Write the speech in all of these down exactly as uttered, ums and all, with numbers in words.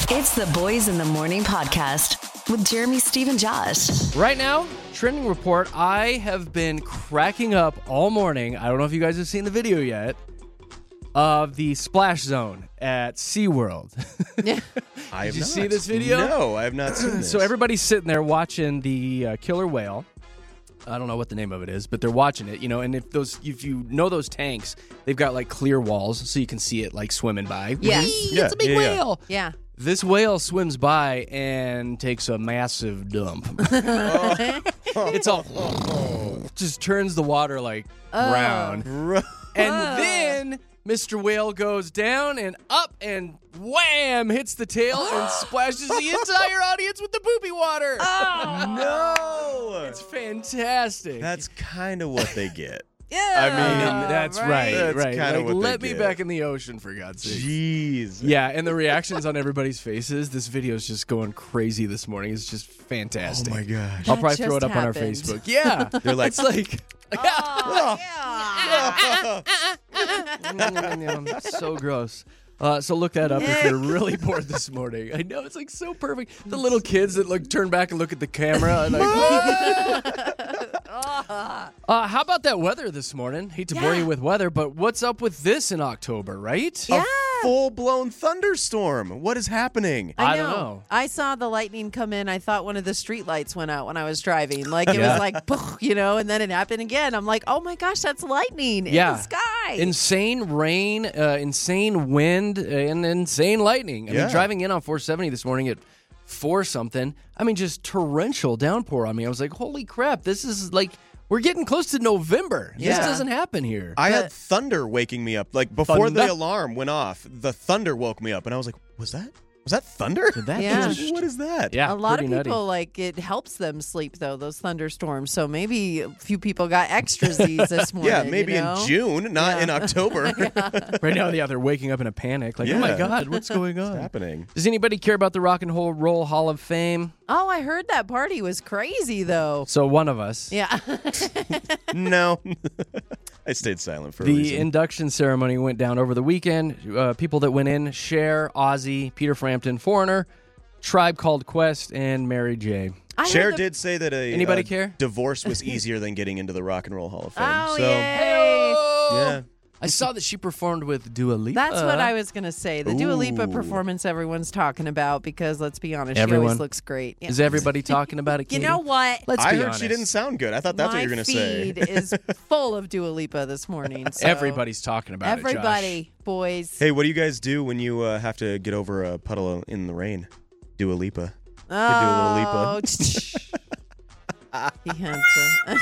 It's the Boys in the Morning podcast with Jeremy, Steve, and Josh. Right now, trending report, I have been cracking up all morning. I don't know if you guys have seen the video yet of the splash zone at SeaWorld. Yeah. I have Did you not. see this video? No, I have not seen this. So everybody's sitting there watching the uh, killer whale. I don't know what the name of it is, but they're watching it, you know, and if those, if you know those tanks, they've got like clear walls so you can see it like swimming by. Yeah. Whee, Yeah, it's a big yeah, yeah. whale. Yeah. This whale swims by and takes a massive dump. It's all just turns the water like brown. And then Mister Whale goes down and up and wham, hits the tail and splashes the entire audience with the poopy water. No! It's fantastic. That's kind of what they get. Yeah. I mean, that's right, That's right. kinda Like, what they let me get. back in the ocean, for God's sake. Jeez. Yeah, and the reactions on everybody's faces. This video is just going crazy this morning. It's just fantastic. Oh my gosh. I'll That probably throw it just up on our happened. Facebook. Yeah. They're like, It's like, Oh, yeah. so gross. Uh, so look that up if you're really bored this morning. I know, it's like so perfect. The little kids that look turn back and look at the camera and like, uh, how about that weather this morning? Hate to bore Yeah. you with weather, but what's up with this in October, right? Yeah. full-blown thunderstorm. What is happening? I don't know. I saw the lightning come in. I thought one of the street lights went out when I was driving. Like it Yeah. was like, poof, you know, and then it happened again. I'm like, oh my gosh, that's lightning in Yeah. the sky. Insane rain, uh, insane wind, uh, and insane lightning. I Yeah. mean, driving in on four seventy this morning at four something, I mean, just torrential downpour on me. I was like, holy crap, this is like, we're getting close to November. This Yeah. doesn't happen here. I But- had thunder waking me up. Like, before Thunder? the alarm went off, the thunder woke me up. And I was like, was that? Was that thunder? Did that Yeah. just- What is that? Yeah, a lot of pretty people nutty. like it helps them sleep though, those thunderstorms. So maybe a few people got extras these this morning. Yeah, maybe you know? in June, not in October. Right now, yeah, they're waking up in a panic. Like, oh my Yeah. God, what's going on? What's happening? Does anybody care about the Rock and Roll Hall of Fame? Oh, I heard that party was crazy though. So one of us. Yeah. No. I stayed silent for a The reason. induction ceremony went down over the weekend. Uh, people that went in, Cher, Ozzy, Peter Frampton, Foreigner, Tribe Called Quest, and Mary J. I Cher heard the- did say that a Anybody a care? divorce was easier than getting into the Rock and Roll Hall of Fame. Oh, so, yay. yeah. I saw that she performed with Dua Lipa. That's what I was going to say. The Dua Lipa Ooh. performance everyone's talking about because, let's be honest, she Everyone. always looks great. Yeah. Is everybody talking about it, You Katie? know what? Let's I be heard honest. she didn't sound good. I thought that's My what you were going to say. feed is full of Dua Lipa this morning. So Everybody's talking about it, Everybody, boys. Hey, what do you guys do when you uh, have to get over a puddle in the rain? Dua Lipa. Oh, do a little he had to.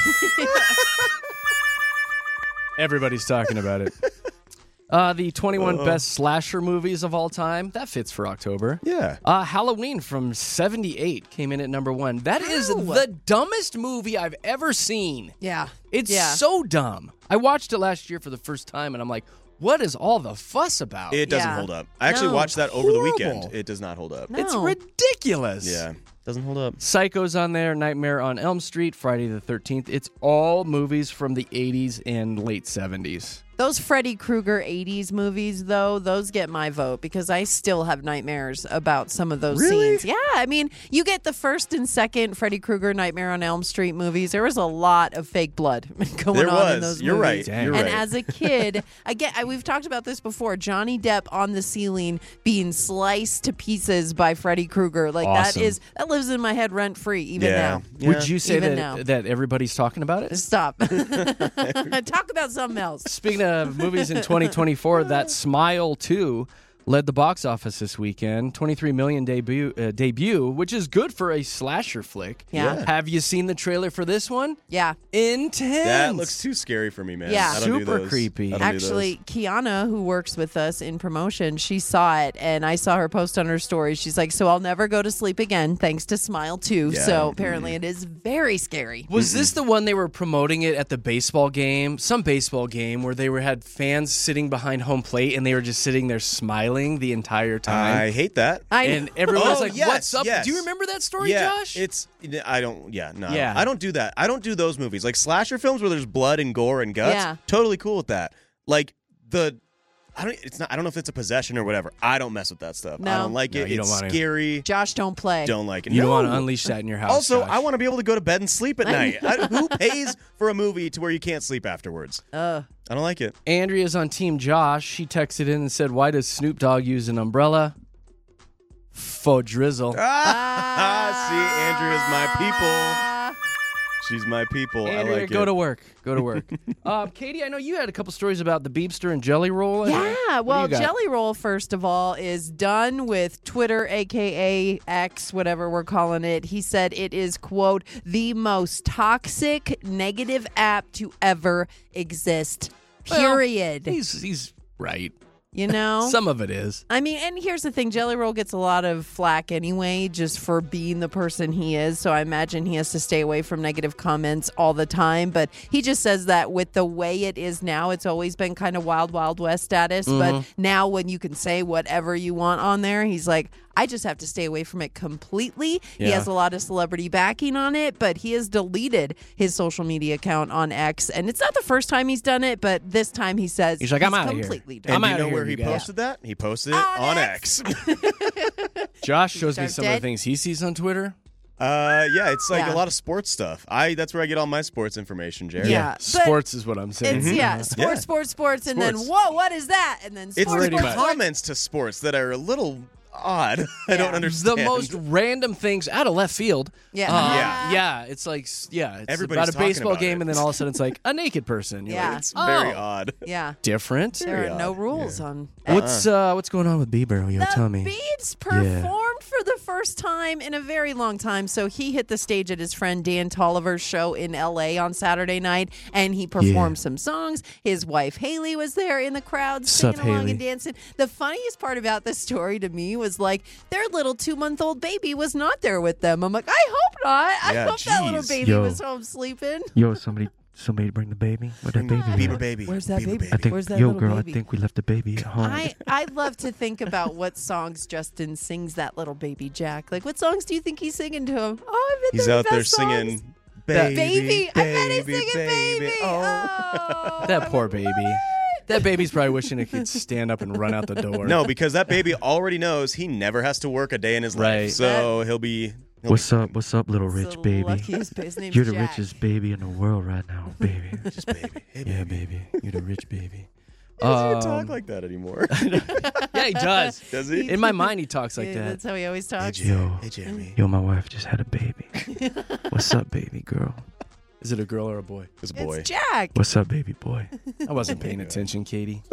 Everybody's talking about it. Uh, the twenty-one Uh. best slasher movies of all time. That fits for October. Yeah. Uh, Halloween from seventy-eight came in at number one. That is Ow. the dumbest movie I've ever seen. Yeah. It's yeah. so dumb. I watched it last year for the first time, and I'm like, what is all the fuss about? It doesn't Yeah. hold up. I actually No. watched that over the weekend. Horrible. It does not hold up. No. It's ridiculous. Yeah. Doesn't hold up. Psycho's on there, Nightmare on Elm Street, Friday the thirteenth. It's all movies from the eighties and late seventies. Those Freddy Krueger eighties movies, though, those get my vote because I still have nightmares about some of those Really? scenes. Yeah, I mean, you get the first and second Freddy Krueger Nightmare on Elm Street movies. There was a lot of fake blood going There on was. in those You're movies. right. You're And right. as a kid, again, I, we've talked about this before. Johnny Depp on the ceiling being sliced to pieces by Freddy Krueger, like Awesome. that is that lives in my head rent free even Yeah. now. Yeah. Would you say Even that now. that everybody's talking about it? Stop. Talk about something else. Speaking of movies in twenty twenty-four, that Smile two led the box office this weekend. twenty-three million debut, uh, debut, which is good for a slasher flick. Yeah. Yeah. Have you seen the trailer for this one? Yeah. Intense. That looks too scary for me, man. Yeah. I don't do Super those. creepy. I don't do Actually, Kiana, who works with us in promotion, she saw it, and I saw her post on her story. She's like, so I'll never go to sleep again, thanks to Smile two. Yeah. So apparently it is very scary. Was this the one they were promoting it at the baseball game? Some baseball game where they were had fans sitting behind home plate and they were just sitting there smiling the entire those. time. I hate that. I and everyone was Oh, like, yes, "What's up?" yes. Do you remember that story, yeah, Josh? it's I don't. Yeah, no. Yeah. I don't do that. I don't do those movies like slasher films where there's blood and gore and guts. Yeah. Totally cool with that. Like the I don't. It's not. I don't know if it's a possession or whatever. I don't mess with that stuff. No. I don't like No, it. you It's don't want to. scary. Josh, don't play. Don't like it. You no. don't want to unleash that in your house. Also, Josh. I want to be able to go to bed and sleep at night. I, who pays for a movie to where you can't sleep afterwards? Uh, I don't like it. Andrea's on Team Josh. She texted in and said, "Why does Snoop Dogg use an umbrella?" Faux drizzle. Ah, see, Andrea's my people. She's my people. Andrea, I like go it. to work. Go to work. um, Katie, I know you had a couple stories about the Beebster and Jelly Roll. I think. Yeah, What do well, you got? Jelly Roll, first of all, is done with Twitter, a k a. X, whatever we're calling it. He said it is, quote, the most toxic, negative app to ever exist, Well, period. He's he's right. You know? Some of it is. I mean, and here's the thing. Jelly Roll gets a lot of flack anyway, just for being the person he is. So I imagine he has to stay away from negative comments all the time. But he just says that with the way it is now, it's always been kind of wild, wild west status. Mm-hmm. But now when you can say whatever you want on there, he's like, I just have to stay away from it completely. He Yeah. has a lot of celebrity backing on it, but he has deleted his social media account on X. And it's not the first time he's done it, but this time he says He's like, "I'm outta here." completely done. And I'm do you outta know here, where he you guys. posted that? He posted it On on X. X. Josh shows me Start some of dead. the things he sees on Twitter. uh, yeah, it's like Yeah. a lot of sports stuff. I that's where I get all my sports information, Jared. Yeah. but- Sports is what I'm saying. It's yeah, sports, Yeah. sports, sports, and then Sports. whoa, what is that? And then It's sports, Pretty the much. sports, comments to sports that are a little odd. I Yeah. don't understand. The most random things out of left field. Yeah. Uh, Yeah. yeah. It's like, yeah, it's Everybody's about a talking baseball about game, it. and then all of a sudden it's like a naked person. You're Yeah. like, It's oh, very odd. Yeah, different. there Very are no odd. rules on. What's uh, what's going on with Bieber? Yo, The tell me. Beebs performed for the first time in a very long time. So he hit the stage at his friend Dan Tolliver's show in L A on Saturday night, and he performed some songs. His wife Haley was there in the crowd Sup, singing along Haley? and dancing. The funniest part about this story to me was like their little two-month-old baby was not there with them. I'm like, I hope not. I Yeah, hope that little geez. baby Yo. was home sleeping. Yo, somebody, somebody bring the baby. Where that baby? Bieber at? baby. Where's that Bieber baby? I think. Where's that yo, little girl, baby? I think we left the baby at home. I, I love to think about what songs Justin sings that little baby Jack. Like, what songs do you think he's singing to him? Oh, I bet He's they're out the there best songs. singing baby, Baby. I bet he's baby, singing baby. Oh. Oh, That poor baby. That baby's probably wishing it could stand up and run out the door. No, because that baby already knows he never has to work a day in his Right. life. So he'll be. He'll What's up? What's up, little It's rich the baby? luckiest ba- his name's You're the Jack. richest baby in the world right now, baby. be just baby. Hey, yeah, baby. baby. You're the rich baby. He doesn't even Um, talk like that anymore. Yeah, he does. Does he? In my mind, he talks like Yeah, that. that's how he always talks. Yo, Hey, Jeremy. yo, my wife just had a baby. What's up, baby girl? Is it a girl or a boy? This boy. It's Jack. What's up, baby boy? I wasn't paying attention, Katie.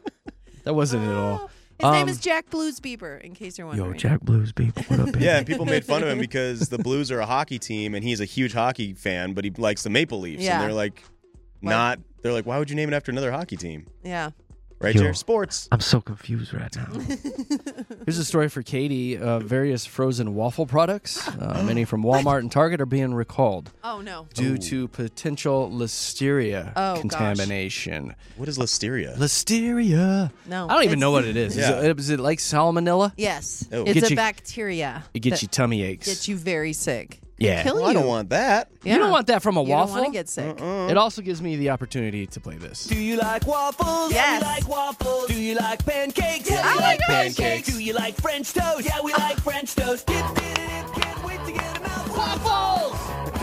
That wasn't it at all. Oh, his name Um, is Jack Blues Bieber, in case you're wondering. Yo, Jack Blues, baby. What up, baby? Yeah, and people made fun of him because the Blues are a hockey team, and he's a huge hockey fan, but he likes the Maple Leafs, Yeah. and they're like, not. They're like, why would you name it after another hockey team? Yeah. Right, Yo. Jared? Sports. I'm so confused right now. Here's a story for Katie. Uh, various frozen waffle products, uh, many from Walmart and Target, are being recalled Oh, no. due to potential listeria Oh, gosh. contamination. What is listeria? Listeria. No. I don't even it's- know what it is. Yeah. Is, it, is it like salmonella? Yes. Oh. It's Get a you- bacteria. It gets that you tummy aches. gets you very sick. Yeah. Kill Well, you. I don't want that. Yeah. You don't want that from a You waffle. don't want to get sick. It also gives me the opportunity to play this. Do you like waffles? Yes. Yeah, we like waffles. Do you like pancakes? Yeah, Oh we my like gosh. pancakes. Do you like French toast? Yeah, we like French toast. Dip, dip, dip, can't wait to get them out. Waffles!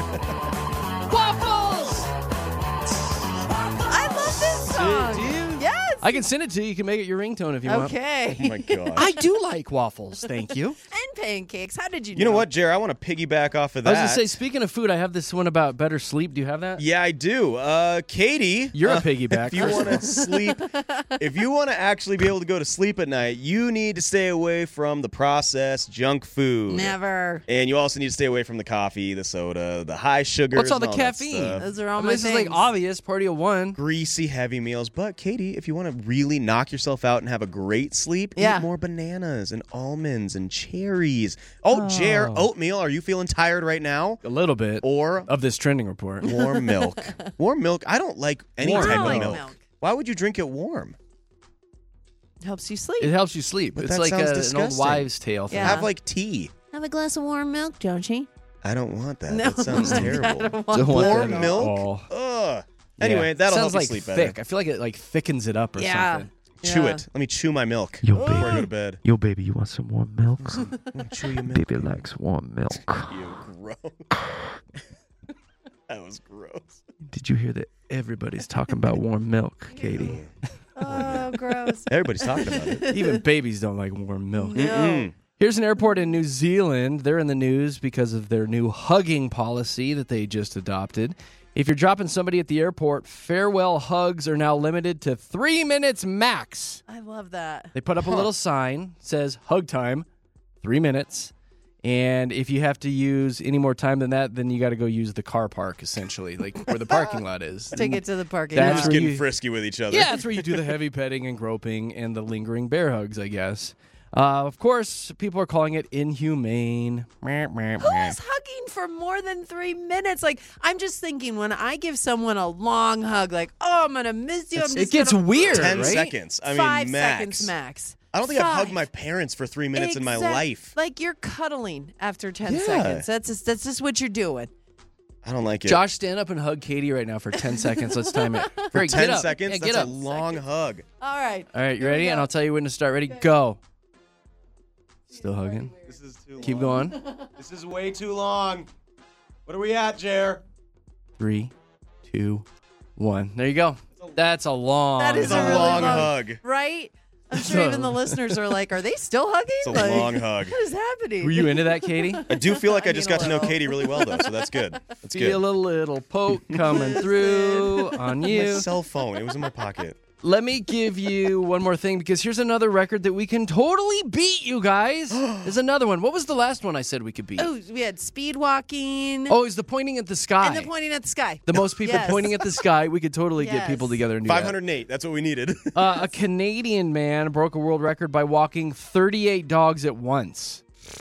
Waffles! I love this song. Do you? Yes. I can send it to you. You can make it your ringtone if you want. Okay. Oh my god. I do like waffles. Thank you. And pancakes. How did you know? You know what, Jared? I want to piggyback off of I that. was gonna say, speaking of food, I have this one about better sleep. Do you have that? Yeah, I do. Uh, Katie, You're a uh, piggyback, If you first want of to sleep, if you want to actually be able to go to sleep at night, you need to stay away from the processed junk food. Never. And you also need to stay away from the coffee, the soda, the high sugar. What's all the caffeine? Those are all I mean, my this is like things. obvious. Party of one. Greasy, heavy meals. But Katie, if you want to really knock yourself out and have a great sleep, Yeah. eat more bananas and almonds and cherries. Oh, Jer, oatmeal. Are you feeling tired right now? A little bit Or of this trending report. warm milk. Warm milk. I don't like any Warm type I of like milk. milk. Why would you drink it warm? Helps you sleep. It helps you sleep. But it's that like sounds a, an old disgusting. wives' tale thing. Yeah. Have like tea. Have a glass of warm milk, don't you? I don't want that. No. That sounds terrible. Don't want Warm that at milk? all. Ugh. Anyway, Yeah. that'll Sounds help like you sleep thick. better. I feel like it like thickens it up or Yeah. something. Chew Yeah. it. Let me chew my milk Yo, before I go baby. to bed. Yo, baby, you want some warm milk? Chew your milk. Baby likes warm milk. You gross. That was gross. Did you hear that everybody's talking about warm milk, Katie? Oh, gross. Everybody's talking about it. Even babies don't like warm milk. Mm-mm. Here's an airport in New Zealand. They're in the news because of their new hugging policy that they just adopted. If you're dropping somebody at the airport, farewell hugs are now limited to three minutes max. I love that. They put up a little sign, says hug time, three minutes. And if you have to use any more time than that, then you got to go use the car park, essentially, like where the parking lot is. Take it to the parking That's We're lot. just where getting you- frisky with each other. Yeah, that's where you do the heavy petting and groping and the lingering bear hugs, I guess. Uh, of course, people are calling it inhumane. Meh, meh, Who meh. is hugging for more than three minutes? Like, I'm just thinking when I give someone a long hug, like, oh, I'm going to miss you. I'm just It gets gonna... weird, Ten right? seconds. I mean, Five max. seconds max. I don't think I've hugged Five. my parents for three minutes in my Exact- life. Like, you're cuddling after ten Yeah. seconds. That's just, that's just what you're doing. I don't like it. Josh, stand up and hug Katie right now for ten seconds. Let's time it. Great, ten get up. seconds? Yeah, That's get a up. long hug. All right. All right, you Here we ready? And go. I'll tell you when to start. Ready? Go. Still hugging. This is too Keep long. going. This is way too long. What are we at, Jer? Three, two, one. There you go. That's a long. That is It's a a really long long- hug. Right? I'm sure even the listeners are like, are they still hugging? It's a Like, long hug. What is happening? Were you into that, Katie? I do feel like I I just mean, got a to know little. Katie really well, though, so that's good. That's good. Feel a little poke coming through on My you. cell phone. It was in my pocket. Let me give you one more thing because here's another record that we can totally beat, you guys. There's another one. What was the last one I said we could beat? Oh, we had speed walking Oh, it's the pointing at the sky. and the pointing at the sky. The most people Yes. pointing at the sky. We could totally get Yes. people together and do five that. hundred eight. That's what we needed. Uh, a Canadian man broke a world record by walking thirty-eight dogs at once.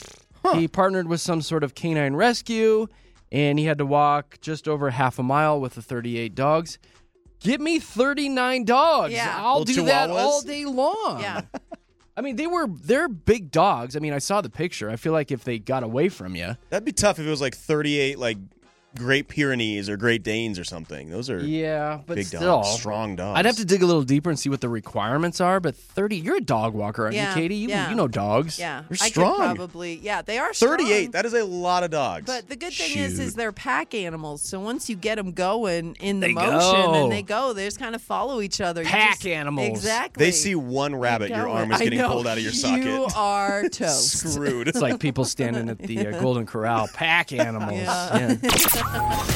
He partnered with some sort of canine rescue, and he had to walk just over half a mile with the thirty-eight dogs. Give me thirty-nine dogs. Yeah. I'll Little do that chihuahuas? all day long. Yeah. I mean, they were they're big dogs. I mean, I saw the picture. I feel like if they got away from you, That'd be tough if it was like thirty-eight, like Great Pyrenees or Great Danes or something. Those are yeah, but big still, dogs, strong dogs. I'd have to dig a little deeper and see what the requirements are. But thirty, you're a dog walker, aren't Yeah, you, Katie? You, yeah. you know dogs. Yeah. They're I strong. could probably, yeah, they are strong. thirty-eight. That is a lot of dogs. But the good thing is, Shoot. is they're pack animals. So once you get them going in the They motion go. and they go, they just kind of follow each other. You Pack just- animals. Exactly. they see one rabbit, your Go. arm is I getting know. pulled out of your socket. You are toast. Screwed. It's like people standing at the uh, Golden Corral, pack animals. Yeah. Yeah.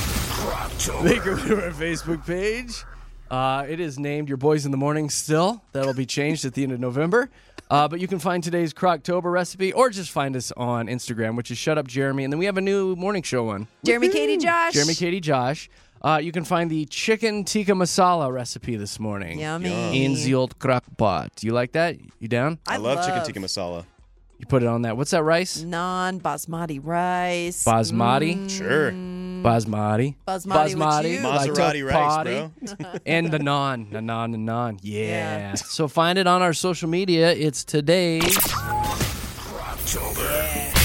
They go to our Facebook page. Uh, it is named Your Boys in the Morning still. That'll be changed at the end of November. Uh, but you can find today's Croctober recipe or just find us on Instagram, which is Shut Up Jeremy. And then we have a new morning show one. Jeremy, Katie, Josh. Jeremy, Katie, Josh. Uh, you can find the chicken tikka masala recipe this morning. Yummy. In the old crock pot. Do you like that? You down? I, love, chicken tikka masala. You put it on that. What's that rice? Non-basmati rice. Basmati? Sure. Basmati. Basmati with you. like Maserati to rice, party. bro. And the naan. The naan, the naan. Yeah. Yeah. So find it on our social media. It's today's. Croctober.